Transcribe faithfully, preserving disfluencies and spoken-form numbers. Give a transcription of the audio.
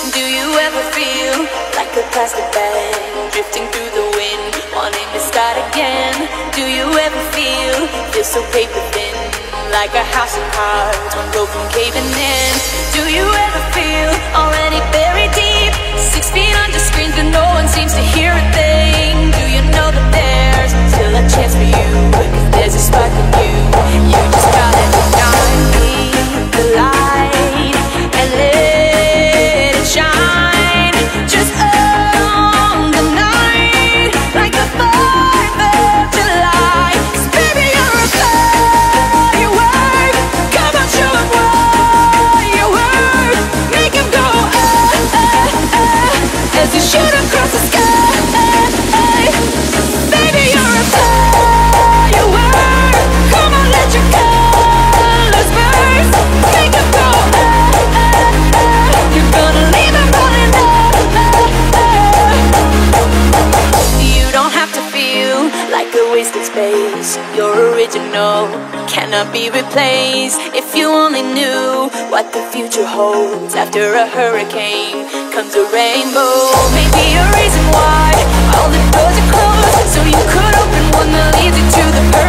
Do you ever feel like a plastic bag drifting through the wind, wanting to start again? Do you ever feel this so paper thin, like a house of cards, one blow from caving in? Do you ever feel already buried deep, six feet under screens but no one seems to hear a thing? Do you know that there's still a chance for you, if there's a spark in you? You just gotta ignite the light and let it shine, just on the night, like the fourth of July. 'Cause baby, you're a firework. Come on, show 'em what you're worth. Make 'em go ah, ah, ah, as you shoot across the sky. Baby, you're a firework. Come on, let your colors burst. Make 'em go ah, ah, ah. You're gonna leave 'em running up. You don't have to feel like a wasted space. You're original, cannot be replaced. If you only knew what the future holds. After a hurricane comes a rainbow. Maybe a reason why all the doors are closed, so you could open one that leads you to the perfect